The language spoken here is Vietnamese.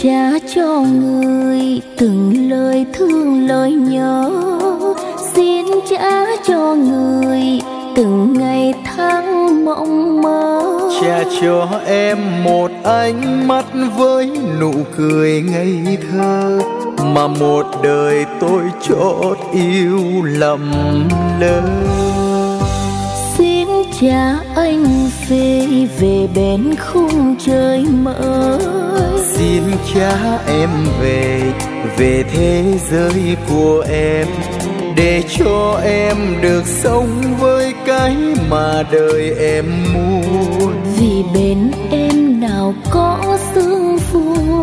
trả cho người từng lời thương lời nhớ, xin trả cho người từng ngày tháng mộng mơ. Trả cho em một ánh mắt với nụ cười ngây thơ, mà một đời tôi chót yêu lầm lỡ. Xin trả anh về bên khung trời mới, xin trả em về thế giới của em, để cho em được sống với cái mà đời em muốn. Vì bên em nào có sương phùa,